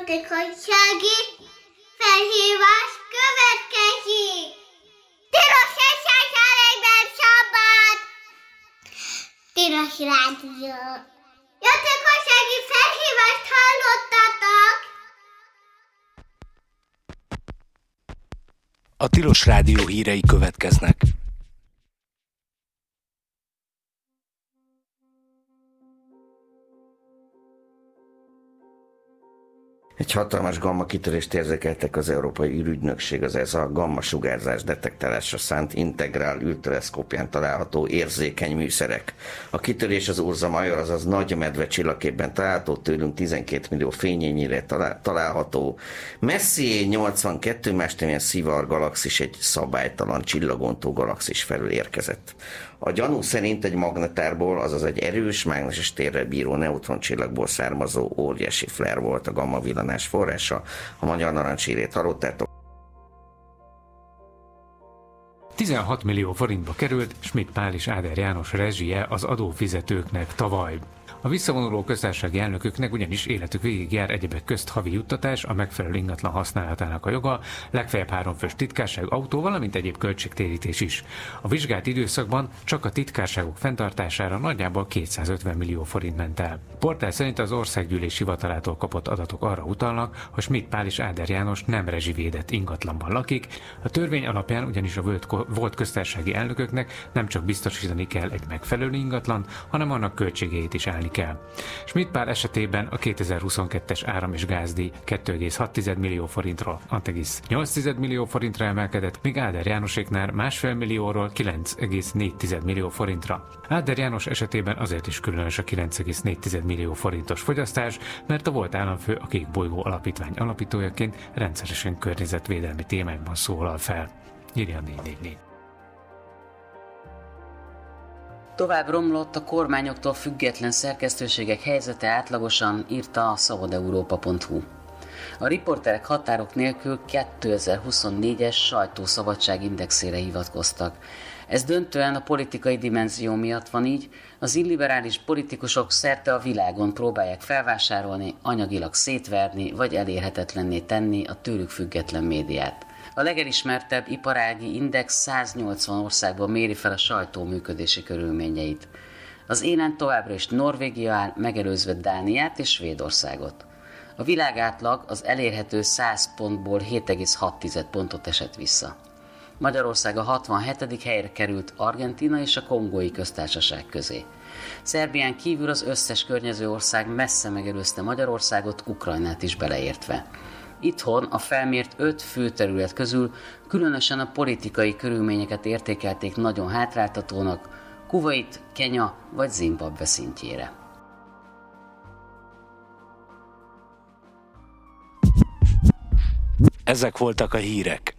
Jótékonysági felhívás következik. Tilos esetben szabad. Tilos rádió. Jótékonysági felhívást hallottatok. A Tilos Rádió hírei következnek. Egy hatalmas gamma kitörést érzékeltek az Európai űrügynökség, az ESA gamma sugárzás detektálásra szánt integrál űrteleszkópján található érzékeny műszerek. A kitörés az Ursa Major, azaz Nagy Medve csillagképben található, tőlünk 12 millió fényévnyire található Messier 82 Másnéven Szivar galaxis egy szabálytalan csillagontó galaxis felül érkezett. A gyanú szerint egy magnetárból, azaz egy erős mágneses térrel bíró neutroncsillagból származó óriási flare volt a gamma villanás forrása. A Magyar Narancshírét hallottátok. 16 millió forintba került Schmidt Pál és Áder János rezsie az adófizetőknek tavaly. A visszavonuló köztársasági elnököknek ugyanis életük végig jár egyebek közt havi juttatás, a megfelelő ingatlan használatának a joga, legfeljebb 3 fős titkárság, autó, valamint egyéb költségtérítés is. A vizsgált időszakban csak a titkárságok fenntartására nagyjából 250 millió forint ment el. A portál szerint az Országgyűlés hivatalától kapott adatok arra utalnak, hogy Schmidt Pál és Áder János nem rezsivédett ingatlanban lakik. A törvény alapján ugyanis a volt köztársasági elnököknek nem csak biztosítani kell egy megfelelő ingatlan, hanem annak költségeit is állni kell. Schmidt Pál esetében a 2022-es áram- és gázdíj 2,6 millió forintról 6,8 millió forintra emelkedett, míg Áder Jánoséknál 1,5 millióról 9,4 millió forintra. Áder János esetében azért is különös a 9,4 millió forintos fogyasztás, mert a volt államfő a Kék Bolygó Alapítvány alapítójaként rendszeresen környezetvédelmi témákban szólal fel. Írja 444. Tovább romlott a kormányoktól független szerkesztőségek helyzete átlagosan, írta a szabadeurópa.hu. A riporterek határok nélkül 2024-es sajtószabadság indexére hivatkoztak. Ez döntően a politikai dimenzió miatt van így, az illiberális politikusok szerte a világon próbálják felvásárolni, anyagilag szétverni vagy elérhetetlenné tenni a tőlük független médiát. A legelismertebb iparági index 180 országban méri fel a sajtó működési körülményeit. Az élen továbbra is Norvégia áll, megelőzve Dániát és Svédországot. A világátlag az elérhető 100 pontból 7,6 pontot esett vissza. Magyarország a 67. helyre került Argentína és a Kongói Köztársaság közé. Szerbián kívül az összes környező ország messze megelőzte Magyarországot, Ukrajnát is beleértve. Itthon a felmért 5 fő terület közül különösen a politikai körülményeket értékelték nagyon hátráltatónak, Kuvait, Kenya vagy Zimbabwe szintjére. Ezek voltak a hírek.